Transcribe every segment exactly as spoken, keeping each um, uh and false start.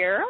share?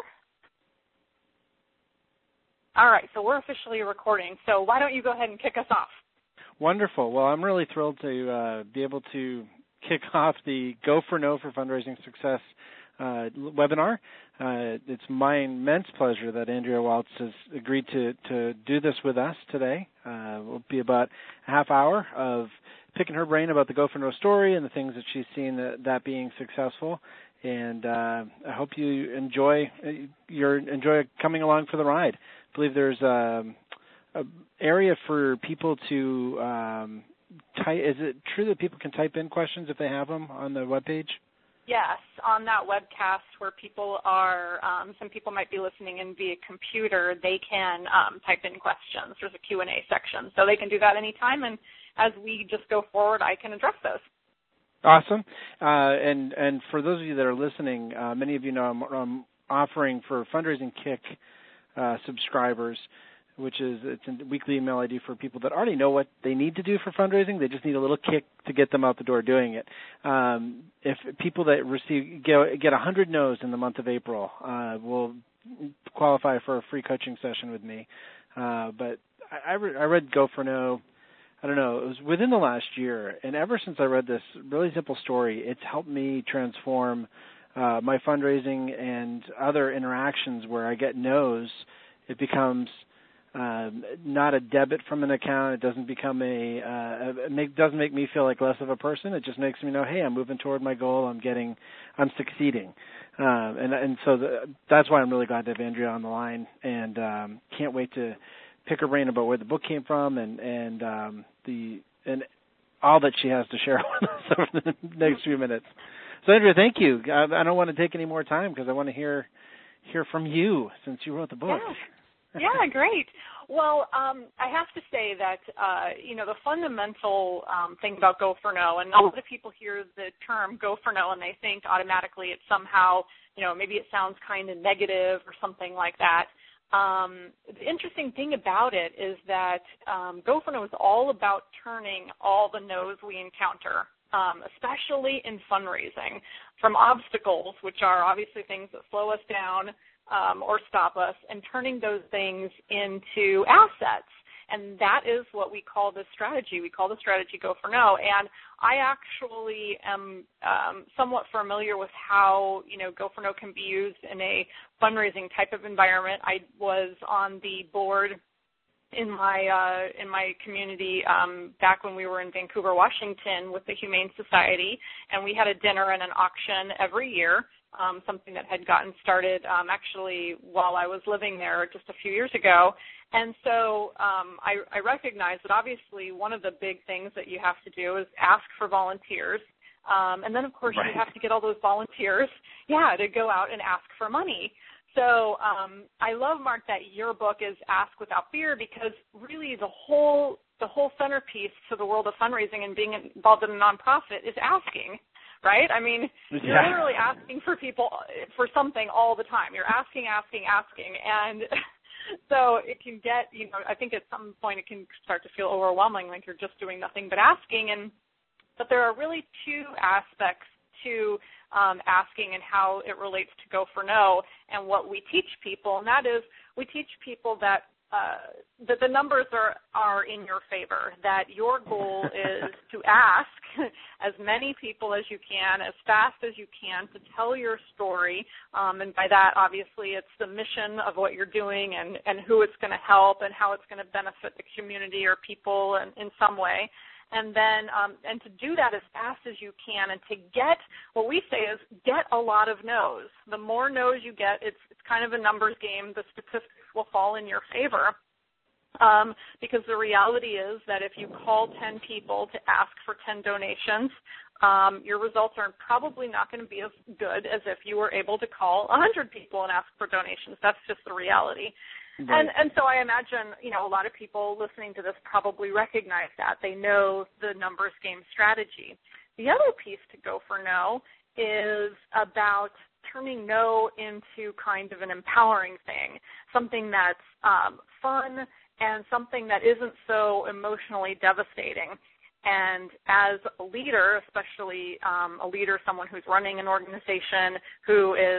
All right, so we're officially recording. So why don't you go ahead and kick us off? Wonderful. Well, I'm really thrilled to uh, be able to kick off the Go for No for Fundraising Success uh, webinar. Uh, it's my immense pleasure that Andrea Waltz has agreed to, to do this with us today. Uh, it will be about a half hour of picking her brain about the Go for No story and the things that she's seen that, that being successful. And uh, I hope you enjoy your enjoy coming along for the ride. I believe there's a, a area for people to um, type. Is it true that people can type in questions if they have them on the webpage? Yes, on that webcast where people are, um, some people might be listening in via computer, they can um, type in questions. There's a Q and A section, so they can do that anytime, and as we just go forward, I can address those. Awesome. Uh, and, and for those of you that are listening, uh, many of you know I'm, I'm offering for Fundraising Kick uh, subscribers, which is it's a weekly email I D for people that already know what they need to do for fundraising. They just need a little kick to get them out the door doing it. Um, if people that receive get, get one hundred no's in the month of April uh, will qualify for a free coaching session with me. Uh, but I, I, re- I read Go for No, I don't know, it was within the last year, and ever since I read this really simple story, it's helped me transform uh, my fundraising and other interactions where I get no's. It becomes um, not a debit from an account. It doesn't become a, uh, it make, doesn't make me feel like less of a person. It just makes me know, hey, I'm moving toward my goal. I'm getting, I'm succeeding. Um, and, and so the, that's why I'm really glad to have Andrea on the line, and um, can't wait to pick her brain about where the book came from and, and um, the and all that she has to share with us over the next few minutes. So, Andrea, thank you. I, I don't want to take any more time because I want to hear hear from you since you wrote the book. Yeah, yeah great. Well, um, I have to say that, uh, you know, the fundamental um, thing about Go for No, and a lot of people hear the term Go for No and they think automatically it's somehow, you know, maybe it sounds kind of negative or something like that. Um, the interesting thing about it is that um, Go for No is all about turning all the no's we encounter, um, especially in fundraising, from obstacles, which are obviously things that slow us down um, or stop us, and turning those things into assets. And that is what we call this strategy. We call the strategy Go for No. And I actually am um, somewhat familiar with how, you know, Go for No can be used in a fundraising type of environment. I was on the board in my uh, in my community um, back when we were in Vancouver, Washington with the Humane Society, and we had a dinner and an auction every year. Um, something that had gotten started um, actually while I was living there just a few years ago. And so um, I, I recognize that obviously one of the big things that you have to do is ask for volunteers. Um, and then, of course, right. you have to get all those volunteers, yeah, to go out and ask for money. So um, I love, Mark, that your book is Ask Without Fear, because really the whole the whole centerpiece to the world of fundraising and being involved in a nonprofit is asking. Right? I mean, yeah. You're literally asking for people for something all the time. You're asking, asking, asking. And so it can get, you know, I think at some point it can start to feel overwhelming, like you're just doing nothing but asking. And but there are really two aspects to um, asking and how it relates to Go for No and what we teach people. And that is we teach people that Uh, that the numbers are, are in your favor, that your goal is to ask as many people as you can, as fast as you can, to tell your story. Um, and by that, obviously, it's the mission of what you're doing and, and who it's going to help and how it's going to benefit the community or people in, in some way. And then, um, and to do that as fast as you can, and to get, what we say is get a lot of no's. The more no's you get, it's, it's kind of a numbers game. The statistics will fall in your favor. Um, because the reality is that if you call ten people to ask for ten donations, um, your results are probably not going to be as good as if you were able to call one hundred people and ask for donations. That's just the reality. Right. And and so I imagine, you know, a lot of people listening to this probably recognize that. They know the numbers game strategy. The other piece to Go for No is about turning no into kind of an empowering thing, something that's um, fun and something that isn't so emotionally devastating. And as a leader, especially um, a leader, someone who's running an organization, who is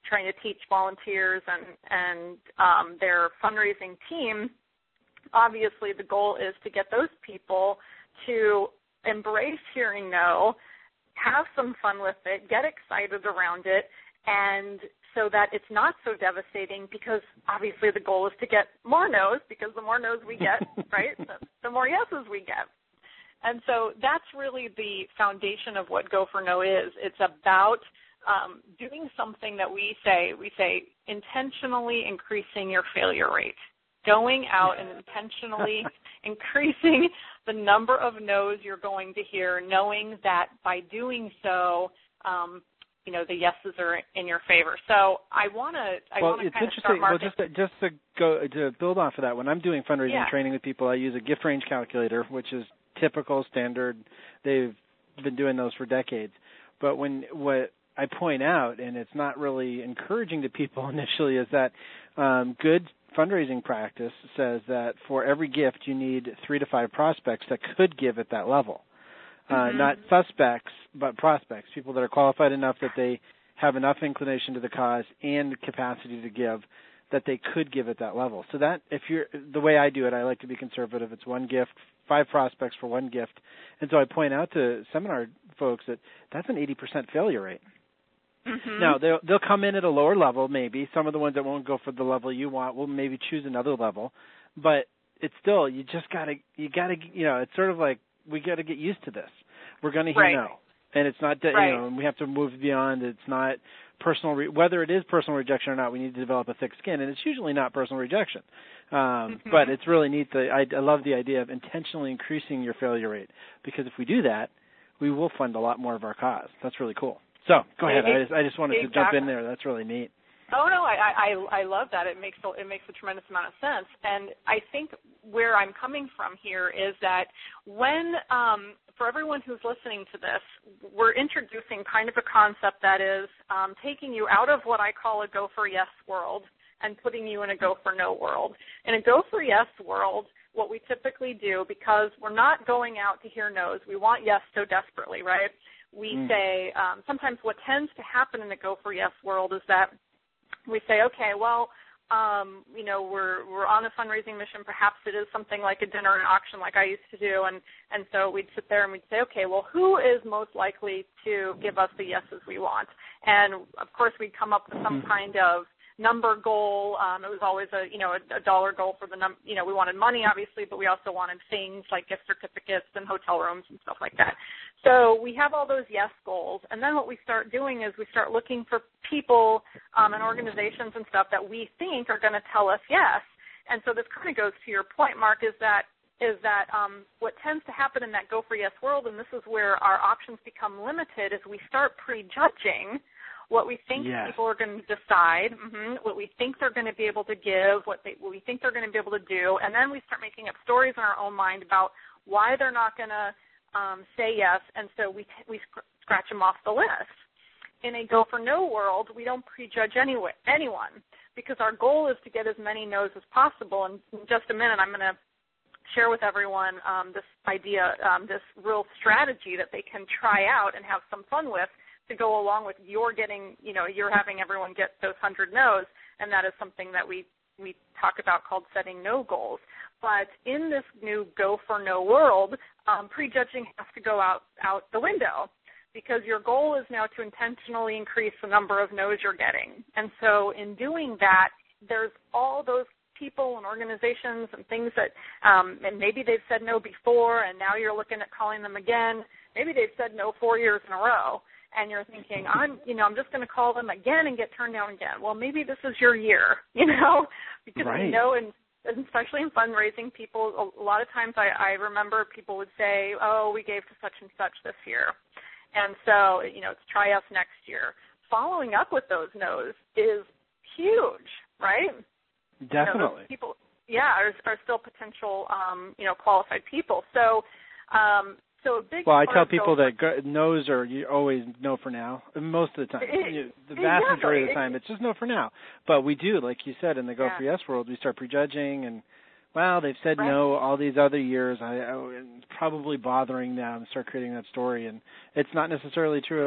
trying to teach volunteers and, and um, their fundraising team, obviously the goal is to get those people to embrace hearing no, have some fun with it, get excited around it, and so that it's not so devastating, because obviously the goal is to get more no's, because the more no's we get, right, the, the more yeses we get. And so that's really the foundation of what Go for No is. It's about um, doing something that we say, we say intentionally increasing your failure rate, going out and intentionally increasing the number of no's you're going to hear, knowing that by doing so, um, you know, the yeses are in your favor. So I want to, I well, want to kind of start marketing. Well, just to, just to go to build off of that, when I'm doing fundraising yeah. training with people, I use a gift range calculator, which is typical, standard. They've been doing those for decades. But when what I point out, and it's not really encouraging to people initially, is that um, good fundraising practice says that for every gift you need three to five prospects that could give at that level. Uh, mm-hmm. Not suspects, but prospects, people that are qualified enough that they have enough inclination to the cause and capacity to give that they could give at that level. So that, if you're, the way I do it, I like to be conservative. It's one gift, five prospects for one gift. And so I point out to seminar folks that that's an eighty percent failure rate. Mm-hmm. Now, they'll, they'll come in at a lower level maybe. Some of the ones that won't go for the level you want will maybe choose another level. But it's still, you just got to, you got to, you know, it's sort of like, we got to get used to this. We're going to hear right. no. And it's not, that, right. you know, and we have to move beyond, it's not personal, re- whether it is personal rejection or not, we need to develop a thick skin. And it's usually not personal rejection. Um, mm-hmm. But it's really neat. The, I, I love the idea of intentionally increasing your failure rate, because if we do that, we will fund a lot more of our cause. That's really cool. So go ahead. It, I just, I just wanted exactly. to jump in there. That's really neat. Oh no, I, I I love that. It makes a, it makes a tremendous amount of sense. And I think where I'm coming from here is that when um, for everyone who's listening to this, we're introducing kind of a concept that is um, taking you out of what I call a go for yes world and putting you in a go for no world. In a go for yes world, what we typically do, because we're not going out to hear no's, we want yes so desperately, right? We mm. say um, sometimes what tends to happen in the go for yes world is that we say, okay, well, um, you know, we're we're on a fundraising mission. Perhaps it is something like a dinner and auction like I used to do. And, and so we'd sit there and we'd say, okay, well, who is most likely to give us the yeses we want? And, of course, we'd come up with some kind of number goal. Um, it was always a, you know, a, a dollar goal for the, num- you know, we wanted money, obviously, but we also wanted things like gift certificates and hotel rooms and stuff like that. So we have all those yes goals. And then what we start doing is we start looking for people um, and organizations and stuff that we think are going to tell us yes. And so this kind of goes to your point, Mark, is that is that um, what tends to happen in that go for yes world, and this is where our options become limited, is we start prejudging what we think yes. people are going to decide, mm-hmm, what we think they're going to be able to give, what, they, what we think they're going to be able to do, and then we start making up stories in our own mind about why they're not going to um, say yes, and so we t- we sc- scratch them off the list. In a go for no world, we don't prejudge any, anyone, because our goal is to get as many no's as possible. And in just a minute, I'm going to share with everyone um, this idea, um, this real strategy that they can try out and have some fun with, to go along with your getting, you know, you're having everyone get those one hundred no's, and that is something that we, we talk about called setting no goals. But in this new go for no world, um, prejudging has to go out, out the window, because your goal is now to intentionally increase the number of no's you're getting. And so in doing that, there's all those people and organizations and things that, um, and maybe they've said no before, and now you're looking at calling them again. Maybe they've said no four years in a row. And you're thinking, I'm, you know, I'm just going to call them again and get turned down again. Well, maybe this is your year, you know, because right. we know, and especially in fundraising, people, a lot of times I, I remember people would say, oh, we gave to such and such this year. And so, you know, it's try us next year. Following up with those no's is huge, right? Definitely. You know, people, yeah, are, are still potential, um, you know, qualified people. So, um, So a big well, I tell people that go, no's are you always no for now. Most of the time, it, you, the vast exactly. majority of the time, it's just no for now. But we do, like you said, in the go yeah. for yes world, we start prejudging, and well, they've said right. no all these other years. I, I it's probably bothering them. Start creating that story, and it's not necessarily true at all.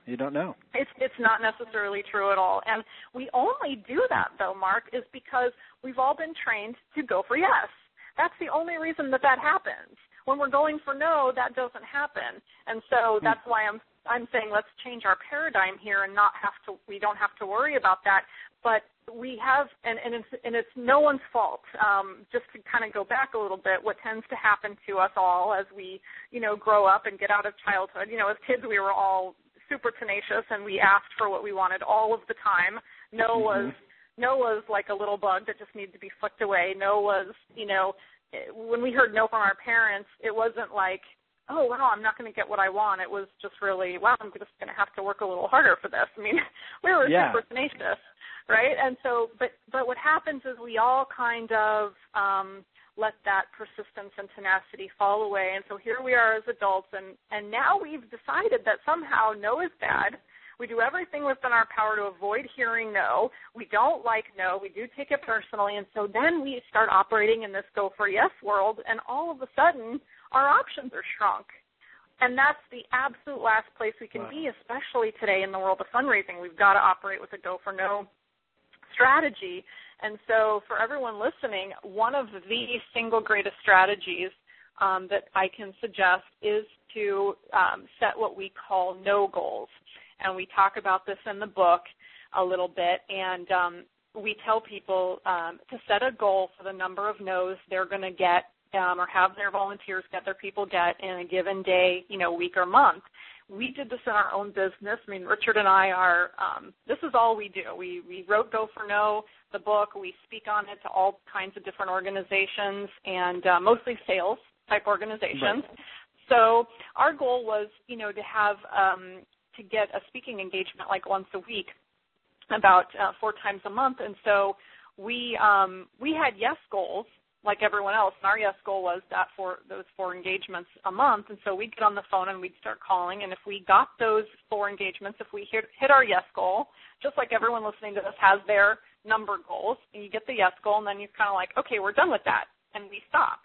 You don't know. It's it's not necessarily true at all. And we only do that, though, Mark, is because we've all been trained to go for yes. That's the only reason that that happens. When we're going for no, that doesn't happen. And so that's why I'm I'm saying let's change our paradigm here and not have to. We don't have to worry about that. But we have, and, and, it's, and it's no one's fault. Um, just to kind of go back a little bit, what tends to happen to us all as we, you know, grow up and get out of childhood. You know, as kids, we were all super tenacious, and we asked for what we wanted all of the time. No mm-hmm. was no was like a little bug that just needed to be flicked away. No was, you know, when we heard no from our parents, it wasn't like, oh, wow, I'm not going to get what I want. It was just really, wow, I'm just going to have to work a little harder for this. I mean, we were yeah. super tenacious, right? And so, but but what happens is we all kind of um, let that persistence and tenacity fall away. And so here we are as adults, and, and now we've decided that somehow no is bad. We do everything within our power to avoid hearing no. We don't like no. We do take it personally. And so then we start operating in this go for yes world, and all of a sudden our options are shrunk. And that's the absolute last place we can wow. be, especially today in the world of fundraising. We've got to operate with a go for no strategy. And so for everyone listening, one of the single greatest strategies um, that I can suggest is to um, set what we call no goals. And we talk about this in the book a little bit. And um, we tell people um, to set a goal for the number of no's they're going to get um, or have their volunteers get, their people get in a given day, you know, week or month. We did this in our own business. I mean, Richard and I are, um, this is all we do. We, we wrote Go for No, the book. We speak on it to all kinds of different organizations and uh, mostly sales-type organizations. Right. So our goal was, you know, to have, um, to get a speaking engagement like once a week, about uh, four times a month. And so we um, we had yes goals, like everyone else, and our yes goal was that for those four engagements a month. And so we'd get on the phone and we'd start calling, and if we got those four engagements, if we hit, hit our yes goal, just like everyone listening to this has their number goals, and you get the yes goal, and then you're kind of like, okay, we're done with that, and we stopped.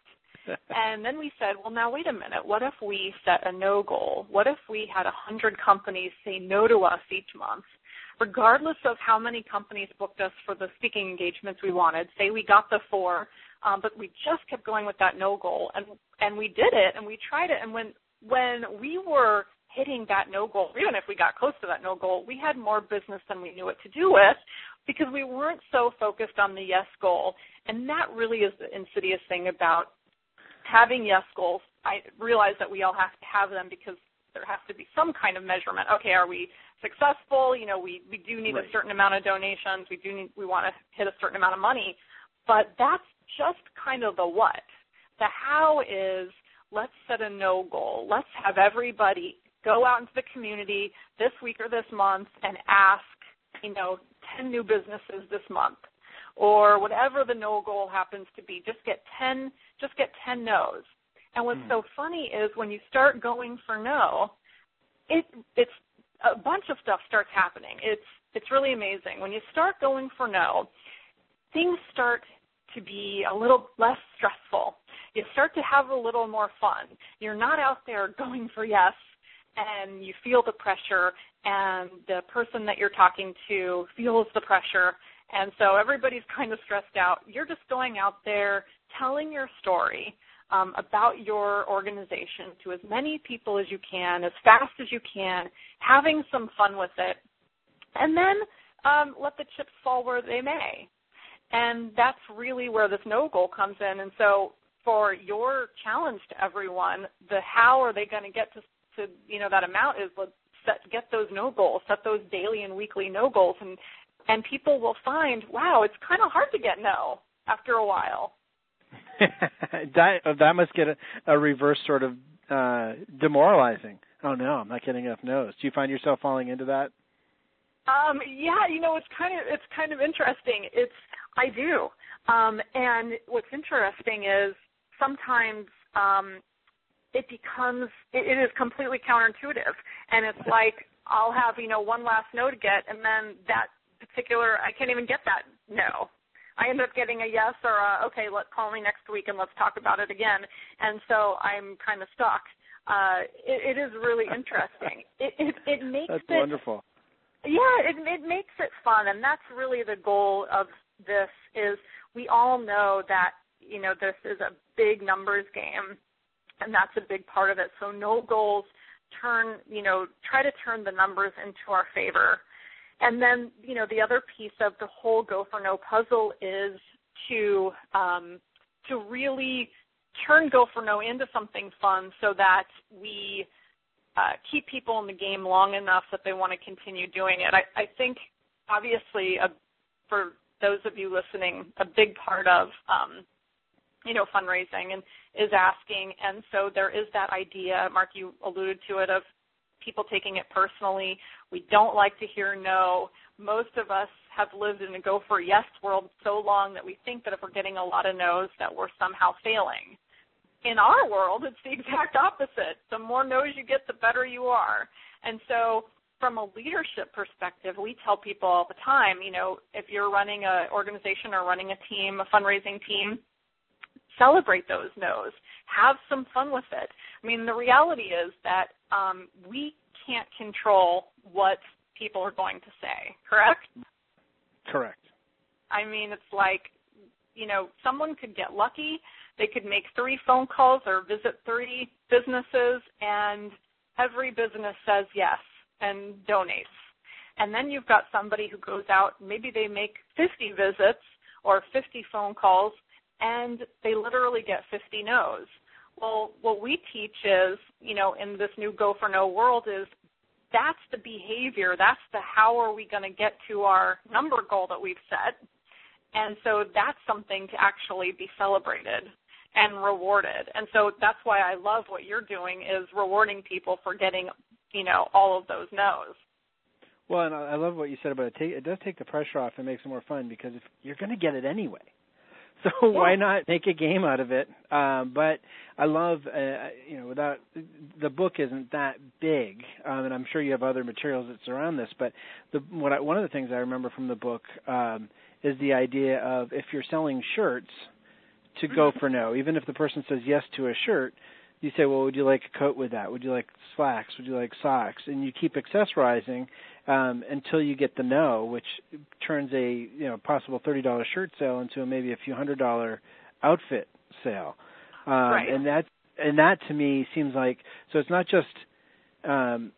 And then we said, well, now wait a minute, what if we set a no goal? What if we had one hundred companies say no to us each month? Regardless of how many companies booked us for the speaking engagements we wanted, say we got the four, um, but we just kept going with that no goal, and and we did it, and we tried it, and when when we were hitting that no goal, even if we got close to that no goal, we had more business than we knew what to do with because we weren't so focused on the yes goal, and that really is the insidious thing about having yes goals. I realize that we all have to have them because there has to be some kind of measurement. Okay, are we successful? You know, we, we do need right. a certain amount of donations. We do need, we want to hit a certain amount of money. But that's just kind of the what. The how is let's set a no goal. Let's have everybody go out into the community this week or this month and ask, you know, ten new businesses this month. Or whatever the no goal happens to be, just get ten, just get ten no's. And what's mm. so funny is when you start going for no, it it's a bunch of stuff starts happening. It's it's really amazing. When you start going for no, things start to be a little less stressful. You start to have a little more fun. You're not out there going for yes, and you feel the pressure, and the person that you're talking to feels the pressure. And so everybody's kind of stressed out. You're just going out there telling your story um, about your organization to as many people as you can, as fast as you can, having some fun with it, and then um, let the chips fall where they may. And that's really where this no goal comes in. And so for your challenge to everyone, the how are they going to get to, to, you know, that amount is let's set, get those no goals, set those daily and weekly no goals, and And people will find, wow, it's kind of hard to get no after a while. that, that must get a, a reverse sort of uh, demoralizing. Oh, no, I'm not getting enough no's. Do you find yourself falling into that? Um, yeah, you know, it's kind of it's kind of interesting. It's I do. Um, and what's interesting is sometimes um, it becomes, it, it is completely counterintuitive. And it's like I'll have, you know, one last no to get, and then that particular, I can't even get that no. I end up getting a yes or a, okay, let's call me next week and let's talk about it again. And so I'm kind of stuck. uh, it, it is really interesting. It, it, it makes That's it, wonderful. Yeah, it, it makes it fun, and that's really the goal of this. Is we all know that you know this is a big numbers game, and that's a big part of it. So no goals turn you know try to turn the numbers into our favor, and then you know the other piece of the whole Go for No puzzle is to um, to really turn Go for No into something fun, so that we Uh, keep people in the game long enough that they want to continue doing it. I, I think, obviously, uh, for those of you listening, a big part of, um, you know, fundraising and is asking, and so there is that idea, Mark, you alluded to it, of people taking it personally. We don't like to hear no. Most of us have lived in a go for yes world so long that we think that if we're getting a lot of no's that we're somehow failing. In our world, it's the exact opposite. The more no's you get, the better you are. And so from a leadership perspective, we tell people all the time, you know, if you're running an organization or running a team, a fundraising team, celebrate those no's. Have some fun with it. I mean, the reality is that um, we can't control what people are going to say, correct? Correct. I mean, it's like, you know, someone could get lucky. They could make three phone calls or visit three businesses, and every business says yes and donates. And then you've got somebody who goes out, maybe they make fifty visits or fifty phone calls, and they literally get fifty no's. Well, what we teach is, you know, in this new Go for No world is that's the behavior, that's the how are we going to get to our number goal that we've set. And so that's something to actually be celebrated and rewarded. And so that's why I love what you're doing, is rewarding people for getting, you know, all of those no's. Well, and I love what you said about it. It does take the pressure off and makes it more fun, because if you're going to get it anyway. So yeah. Why not make a game out of it? Um, but I love, uh, you know, without the book isn't that big, um, and I'm sure you have other materials that surround this. But the, what I, one of the things I remember from the book um, is the idea of, if you're selling shirts, to go for no. Even if the person says yes to a shirt, you say, well, would you like a coat with that? Would you like slacks? Would you like socks? And you keep accessorizing um, until you get the no, which turns a you know possible thirty dollars shirt sale into a, maybe a few hundred dollar outfit sale. Um, right. And that and that to me seems like, so it's not just um,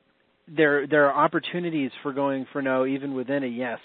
there. There are opportunities for going for no even within a yes.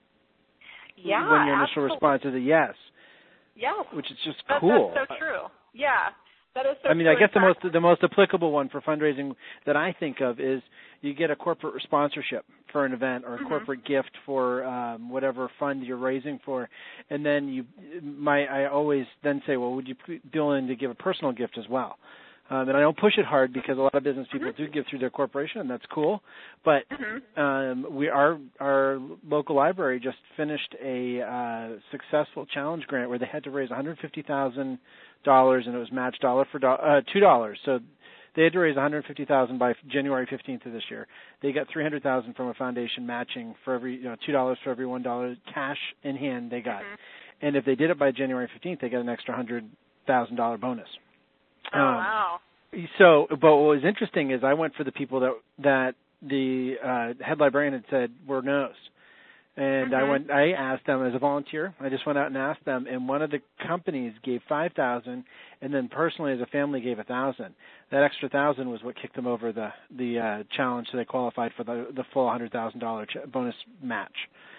Yeah, when your initial absolutely. response is a yes. Yeah, which is just that, cool. That's so true. Yeah, that is so I mean, true. I guess the fact, most the most applicable one for fundraising that I think of is you get a corporate sponsorship for an event, or a mm-hmm. corporate gift for um, whatever fund you're raising for, and then you, my I always then say, well, would you be willing to give a personal gift as well? Um, and I don't push it hard, because a lot of business people mm-hmm. do give through their corporation, and that's cool. But mm-hmm. um, we our our local library just finished a uh, successful challenge grant where they had to raise one hundred fifty thousand dollars, and it was matched dollar for do- uh, two dollars. So they had to raise one hundred fifty thousand dollars by January fifteenth of this year. They got three hundred thousand dollars from a foundation matching for every you know two dollars for every one dollar cash in hand they got. Mm-hmm. And if they did it by January fifteenth, they got an extra one hundred thousand dollars bonus. Oh, um, wow. So, but what was interesting is I went for the people that that the uh, head librarian had said were no's. And mm-hmm. I went. I asked them as a volunteer. I just went out and asked them, and one of the companies gave five thousand, and then personally as a family gave a thousand. That extra thousand was what kicked them over the the uh, challenge, so they qualified for the the full hundred thousand dollar ch- bonus match.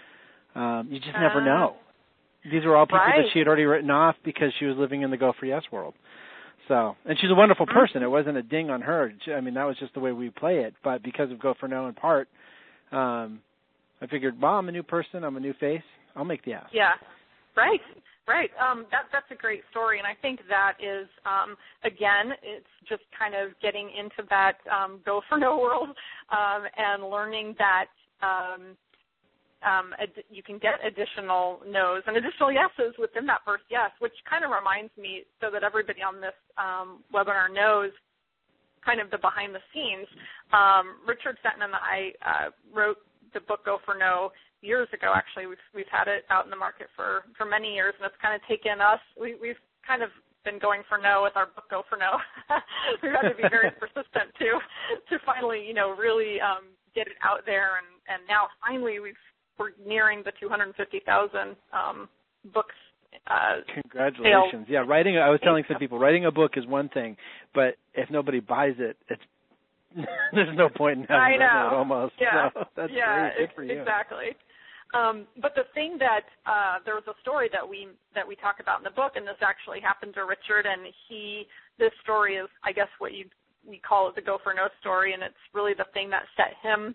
Um, you just uh, never know. These were all people right. that she had already written off because she was living in the Go for Yes world. So, and she's a wonderful person. It wasn't a ding on her. I mean, that was just the way we play it. But because of Go for No in part, um, I figured, well, I'm a new person. I'm a new face. I'll make the ask. Yeah, right, right. Um, that, that's a great story. And I think that is, um, again, it's just kind of getting into that um, Go for No world um, and learning that um, Um, ad- you can get additional no's and additional yeses within that first yes, which kind of reminds me, so that everybody on this um, webinar knows kind of the behind the scenes. Um, Richard Fenton and I uh, wrote the book Go for No years ago. Actually, we've we've had it out in the market for, for many years, and it's kind of taken us. We, we've kind of been going for no with our book Go for No. We've had to be very persistent to to finally, you know, really um, get it out there, and, and now finally we've we're nearing the two hundred fifty thousand um, books. Uh, Congratulations! sales. Yeah, writing. I was telling some people, writing a book is one thing, but if nobody buys it, it's there's no point in having I know. it almost. Yeah, so that's yeah, great. Good for you. Exactly. Um, but the thing that uh, there was a story that we that we talk about in the book, and this actually happened to Richard, and he this story is, I guess, what you we call it the Go for No story, and it's really the thing that set him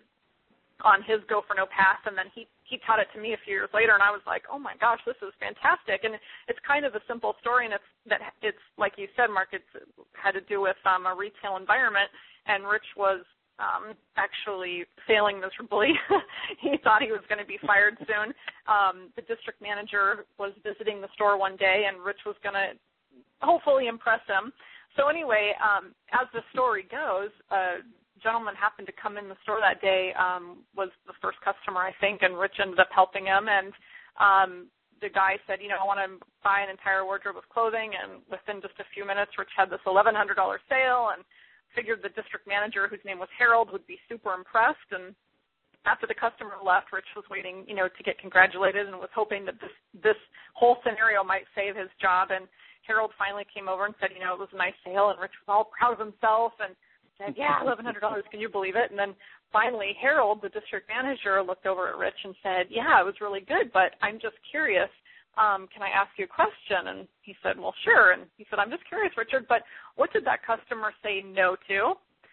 on his Go for No path. And then he he taught it to me a few years later, and I was like, oh my gosh, this is fantastic. And it's kind of a simple story, and it's that it's like you said, Mark, it's had to do with um, a retail environment, and Rich was. Um, actually failing miserably. He thought he was going to be fired soon. Um, the district manager was visiting the store one day, and Rich was going to hopefully impress him. So anyway, um, as the story goes, a gentleman happened to come in the store that day, um, was the first customer, I think, and Rich ended up helping him. And um, the guy said, you know, I want to buy an entire wardrobe of clothing, and within just a few minutes, Rich had this eleven hundred dollars sale, and figured the district manager, whose name was Harold, would be super impressed. And after the customer left, Rich was waiting, you know, to get congratulated and was hoping that this this whole scenario might save his job. And Harold finally came over and said, you know, it was a nice sale, and Rich was all proud of himself and said, yeah, eleven hundred dollars, can you believe it? And then finally Harold, the district manager, looked over at Rich and said, yeah, it was really good, but I'm just curious. Um, can I ask you a question? And he said, well, sure. And he said, I'm just curious, Richard, but what did that customer say no to?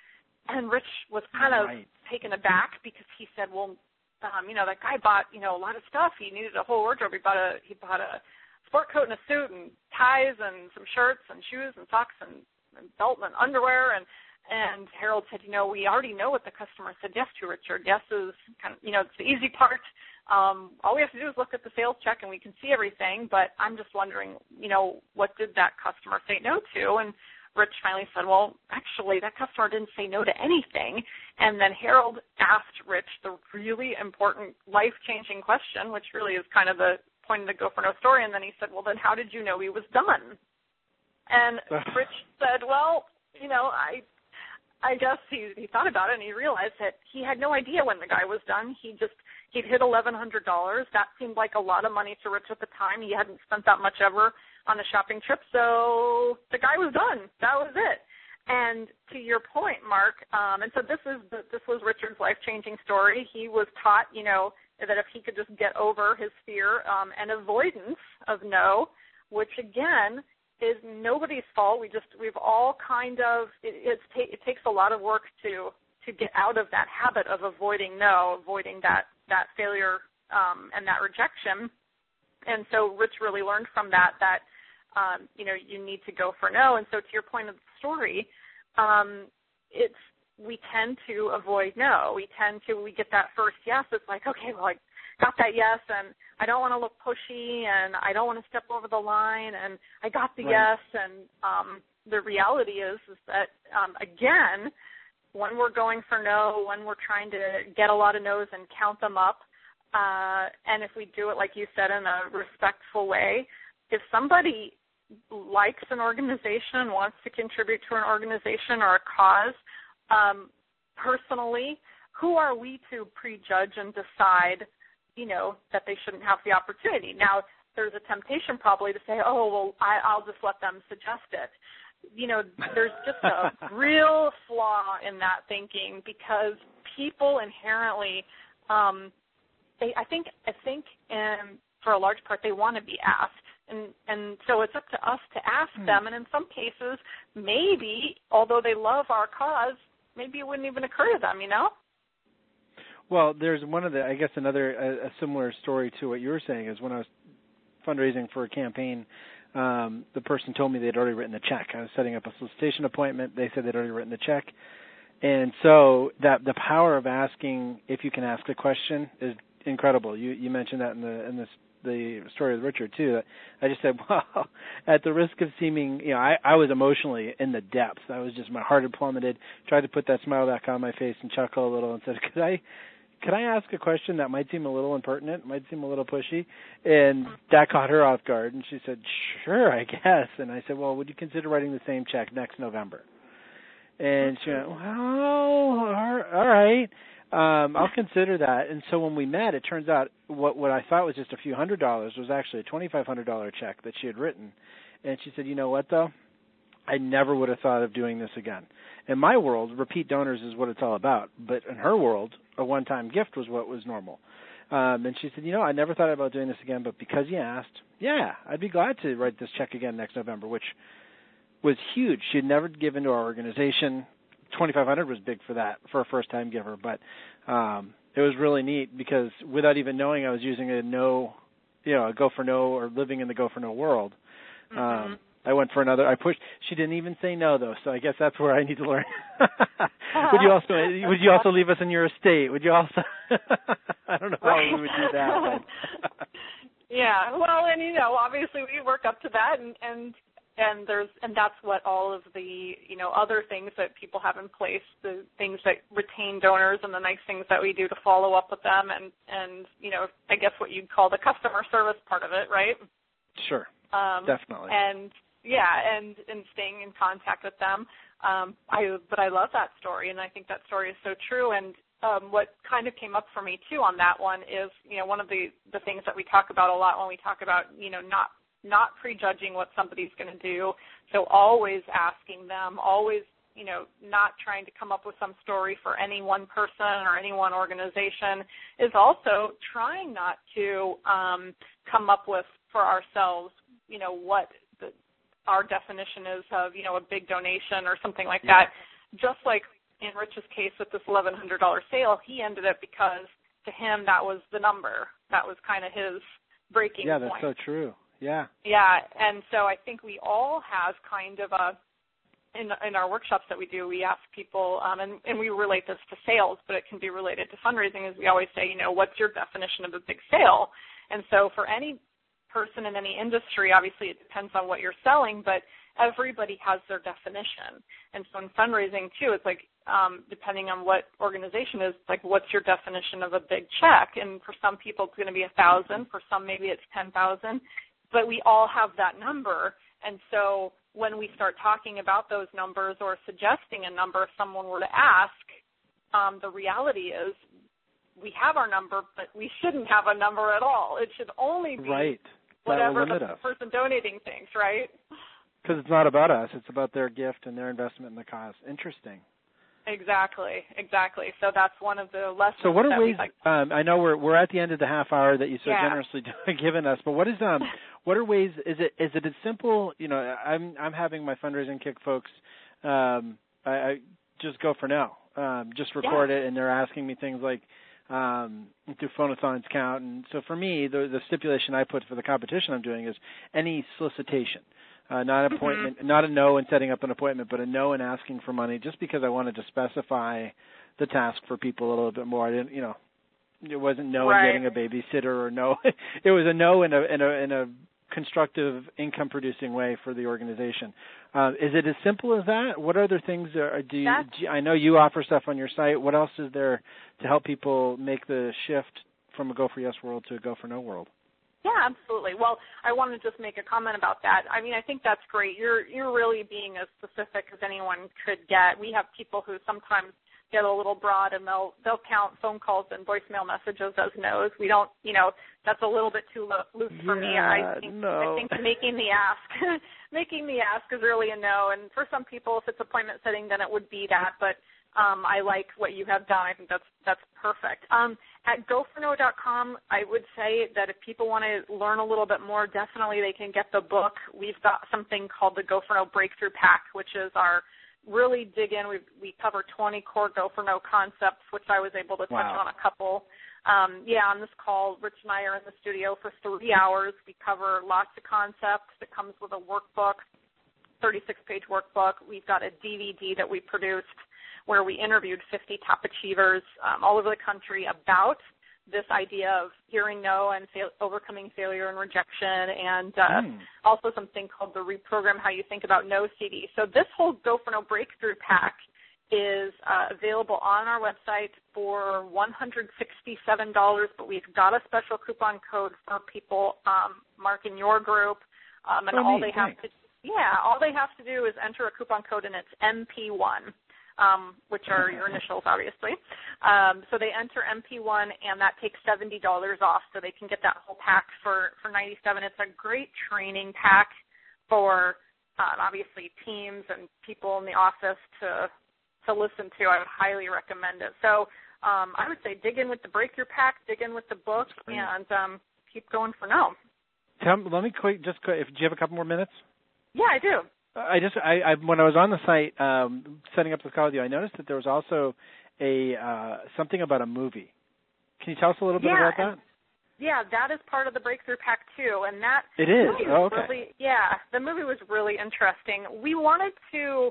And Rich was kind of right. taken aback because he said, well, um, you know, that guy bought, you know, a lot of stuff. He needed a whole wardrobe. He bought a, he bought a sport coat and a suit and ties and some shirts and shoes and socks and, and belt and underwear. And, and Harold said, you know, we already know what the customer said yes to, Richard. Yes is kind of, you know, it's the easy part. Um, all we have to do is look at the sales check and we can see everything, but I'm just wondering, you know, what did that customer say no to? And Rich finally said, well, actually, that customer didn't say no to anything. And then Harold asked Rich the really important life-changing question, which really is kind of the point of the Go for No story. And then he said, well, then how did you know he was done? And Rich said, well, you know, I I guess he, he thought about it and he realized that he had no idea when the guy was done. He just, he'd hit eleven hundred dollars. That seemed like a lot of money to Rich at the time. He hadn't spent that much ever on a shopping trip, so the guy was done. That was it. And to your point, Mark, um, and so this is the, this was Richard's life-changing story. He was taught, you know, that if he could just get over his fear um, and avoidance of no, which again is nobody's fault. We just we've all kind of it, it's ta- it takes a lot of work to to get out of that habit of avoiding no, avoiding that that failure um, and that rejection. And so Rich really learned from that that um, you know you need to go for no. And so to your point of the story, um, it's we tend to avoid no. We tend to we get that first yes. It's like, okay, well, I got that yes, and I don't want to look pushy, and I don't want to step over the line, and I got the right. yes. And um, the reality is is that um, again, when we're going for no, when we're trying to get a lot of no's and count them up, uh, and if we do it, like you said, in a respectful way, if somebody likes an organization, wants to contribute to an organization or a cause, um, personally, who are we to prejudge and decide, you know, that they shouldn't have the opportunity? Now, there's a temptation probably to say, oh, well, I, I'll just let them suggest it. You know, there's just a real flaw in that thinking because people inherently, um, they, I think, I think, um, for a large part, they want to be asked, and and so it's up to us to ask mm. them. And in some cases, maybe, although they love our cause, maybe it wouldn't even occur to them. You know. Well, there's one of the, I guess, another a, a similar story to what you were saying is when I was fundraising for a campaign. Um, the person told me they'd already written the check. I was setting up a solicitation appointment. They said they'd already written the check. And so that the power of asking if you can ask a question is incredible. You you mentioned that in the in this, the story with Richard, too. I just said, well, at the risk of seeming, you know, I, I was emotionally in the depths. I was just, my heart had plummeted, tried to put that smile back on my face and chuckle a little and said, could I can I ask a question that might seem a little impertinent, might seem a little pushy? And that caught her off guard, and she said, sure, I guess. And I said, well, would you consider writing the same check next November? And she went, well, all right. Um, I'll consider that. And so when we met, it turns out what, what I thought was just a few hundred dollars was actually a twenty-five hundred dollars check that she had written. And she said, you know what, though? I never would have thought of doing this again. In my world, repeat donors is what it's all about. But in her world, a one-time gift was what was normal. Um, and she said, you know, I never thought about doing this again, but because you asked, yeah, I'd be glad to write this check again next November, which was huge. She had never given to our organization. twenty-five hundred dollars was big for that, for a first-time giver. But um, it was really neat because without even knowing I was using a no, you know, a go for no or living in the go for no world, um, mm-hmm. I went for another. I pushed. She didn't even say no, though. So I guess that's where I need to learn. would you also Would you also leave us in your estate? Would you also? I don't know how right. we would do that. Yeah. Well, and you know, obviously we work up to that, and and and there's and that's what all of the you know other things that people have in place, the things that retain donors, and the nice things that we do to follow up with them, and and you know, I guess what you'd call the customer service part of it, right? Sure. Um, Definitely. And yeah, and, and staying in contact with them. Um, I but I love that story, and I think that story is so true. And um, what kind of came up for me too on that one is, you know, one of the, the things that we talk about a lot when we talk about, you know, not not prejudging what somebody's going to do. So always asking them, always, you know, not trying to come up with some story for any one person or any one organization, is also trying not to um, come up with for ourselves, you know, what the, our definition is of, you know, a big donation or something like that. Just like in Rich's case with this eleven hundred dollars sale, he ended it because to him that was the number. That was kind of his breaking yeah, point. Yeah, that's so true. Yeah. Yeah, and so I think we all have kind of a, in, in our workshops that we do, we ask people, um, and, and we relate this to sales, but it can be related to fundraising, as we always say, you know, what's your definition of a big sale? And so for any person in any industry, obviously it depends on what you're selling, but everybody has their definition. And so in fundraising too, it's like um, depending on what organization is, like what's your definition of a big check? And for some people it's going to be a thousand, for some maybe it's ten thousand, but we all have that number. And so when we start talking about those numbers or suggesting a number, if someone were to ask, um, the reality is we have our number, but we shouldn't have a number at all. It should only be right. whatever the us. person donating thinks, right? Because it's not about us. It's about their gift and their investment in the cause. Interesting. Exactly, exactly. So that's one of the lessons. So what are that ways? Like, um, I know we're we're at the end of the half hour that you so yeah. generously given us. But what is um what are ways? Is it is it as simple? You know, I'm I'm having my fundraising kick folks. Um, I, I just go for no. Um, just record yeah. it, and they're asking me things like, um, do phonathons count? And so for me, the the stipulation I put for the competition I'm doing is any solicitation. Uh, not an appointment, mm-hmm. not a no in setting up an appointment, but a no in asking for money, just because I wanted to specify the task for people a little bit more. I didn't, you know, it wasn't no right. in getting a babysitter or no. It was a no in a in a in a constructive income producing way for the organization. Uh, is it as simple as that? What other things are, do you? Do you, I know you offer stuff on your site. What else is there to help people make the shift from a Go for Yes world to a Go for No world? Yeah, absolutely. Well, I want to just make a comment about that. I mean, I think that's great. You're you're really being as specific as anyone could get. We have people who sometimes get a little broad, and they'll they'll count phone calls and voicemail messages as no's. We don't, you know, that's a little bit too lo- loose for yeah, me. I think no. I think making the ask, making the ask is really a no. And for some people, if it's appointment setting, then it would be that. But Um, I like what you have done. I think that's that's perfect. Um, at go for no dot com, I would say that if people want to learn a little bit more, definitely they can get the book. We've got something called the Go for No Breakthrough Pack, which is our really dig in. We we cover twenty core Go for No concepts, which I was able to touch wow. on a couple. Um, yeah, on this call, Rich and I are in the studio for three hours. We cover lots of concepts. It comes with a workbook, thirty-six page workbook. We've got a D V D that we produced where we interviewed fifty top achievers um, all over the country about this idea of hearing no and fail- overcoming failure and rejection, and uh, mm. also something called the Reprogram How You Think About No C D. So this whole Go for No Breakthrough Pack is uh, available on our website for one hundred sixty-seven dollars, but we've got a special coupon code for people, um, Mark, in your group, um, and oh, all neat. they have Thanks. to yeah, all they have to do is enter a coupon code, and it's M P one, um, which are your initials, obviously. Um, so they enter M P one, and that takes seventy dollars off, so they can get that whole pack for for ninety-seven dollars. It's a great training pack for um, obviously teams and people in the office to to listen to. I would highly recommend it. So um, I would say dig in with the Break Your Pack, dig in with the book, and um, keep going for now. Tell, let me quick, just quick, if, do you have a couple more minutes? Yeah, I do. I just, I, I when I was on the site um, setting up the call with you, I noticed that there was also a uh, something about a movie. Can you tell us a little bit yeah, about that? Yeah, that is part of the Breakthrough Pack too, and that it is. Movie Oh, was okay. Really, yeah, the movie was really interesting. We wanted to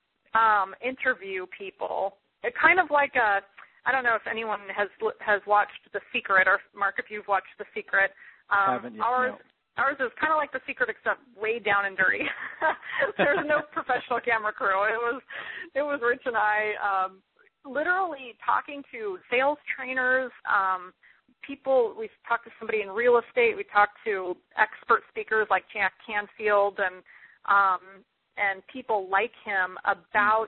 um, interview people, it kind of like a. I don't know if anyone has has watched The Secret, or Mark, if you've watched The Secret. Um, Haven't yet, ours, no. Ours is kind of like The Secret, except way down and dirty. There's no professional camera crew. It was, it was Rich and I um, literally talking to sales trainers, um, people. We talked to somebody in real estate. We talked to expert speakers like Jack Canfield and um, and people like him about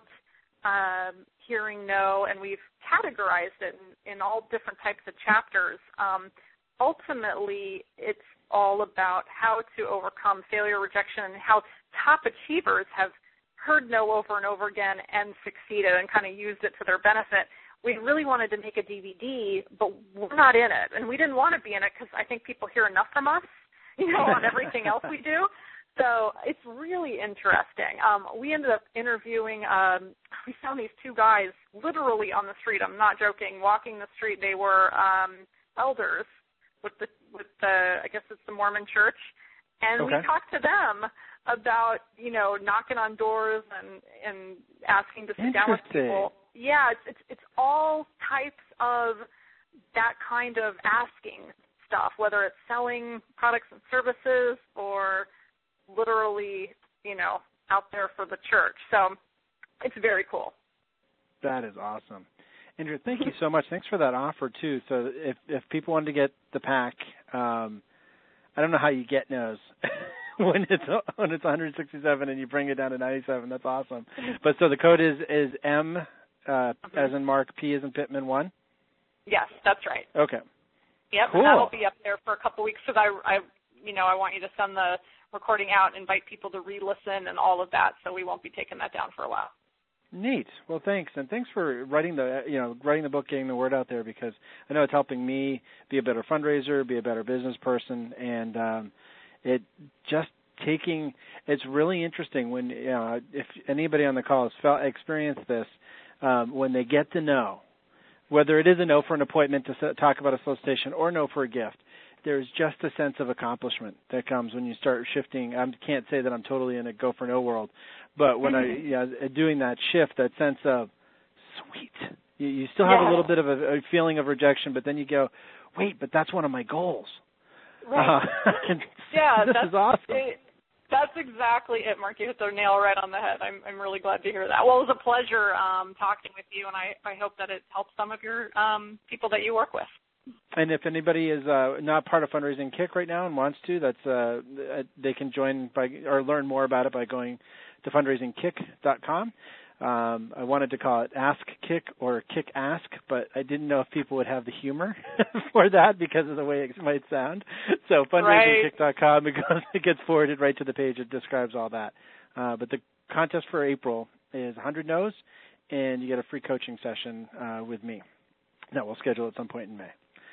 um, hearing no, and we've categorized it in, in all different types of chapters. Um, ultimately, it's all about how to overcome failure, rejection, and how top achievers have heard no over and over again and succeeded and kind of used it to their benefit. We really wanted to make a D V D, but we're not in it, and we didn't want to be in it because I think people hear enough from us, you know, on everything else we do. So it's really interesting. Um, we ended up interviewing, um, we found these two guys literally on the street. I'm not joking, walking the street. They were um, elders with the, with the, I guess it's the Mormon church. And okay. we talked to them about, you know, knocking on doors and, and asking to sit down with people. Yeah, it's, it's, it's all types of that kind of asking stuff, whether it's selling products and services or literally, you know, out there for the church. So it's very cool. That is awesome. Andrea, thank you so much. Thanks for that offer, too. So if if people wanted to get the pack, um, I don't know how you get no's when it's when it's one hundred sixty-seven and you bring it down to ninety-seven. That's awesome. But so the code is, is M, uh, mm-hmm. as in Mark, P as in Pittman, one? Yes, that's right. Okay. Yep, cool. And that'll be up there for a couple weeks because I, I, you know, I want you to send the recording out, invite people to re-listen and all of that, so we won't be taking that down for a while. Neat. Well, thanks, and thanks for writing the, you know, writing the book, getting the word out there, because I know it's helping me be a better fundraiser, be a better business person, and um, it just taking. It's really interesting when, you know, if anybody on the call has felt experienced this, um, when they get to know, whether it is a no for an appointment to talk about a solicitation or no for a gift. There's just a sense of accomplishment that comes when you start shifting. I can't say that I'm totally in a go for no world, but when I yeah, doing that shift, that sense of sweet, you, you still have yeah. a little bit of a, a feeling of rejection, but then you go, wait, but that's one of my goals. Right. Uh, yeah, this that's, is awesome. It, that's exactly it, Mark. You hit the nail right on the head. I'm I'm really glad to hear that. Well, it was a pleasure um, talking with you, and I, I hope that it helps some of your um, people that you work with. And if anybody is uh, not part of Fundraising Kick right now and wants to, that's uh, they can join by or learn more about it by going to fundraising kick dot com. Um, I wanted to call it Ask Kick or Kick Ask, but I didn't know if people would have the humor for that because of the way it might sound. So fundraising kick dot com, right. it, goes, it gets forwarded right to the page. It describes all that. Uh, but the contest for April is one hundred no's, and you get a free coaching session uh, with me that we'll schedule at some point in May.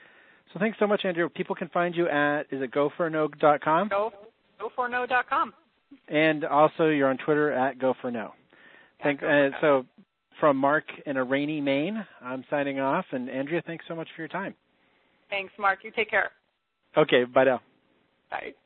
So thanks so much, Andrea. People can find you at, is it go for no dot com? Go, go for no dot com. And also you're on Twitter at go for no. Thank, uh, so from Mark in a rainy Maine, I'm signing off. And Andrea, thanks so much for your time. Thanks, Mark. You take care. Okay, bye now. Bye.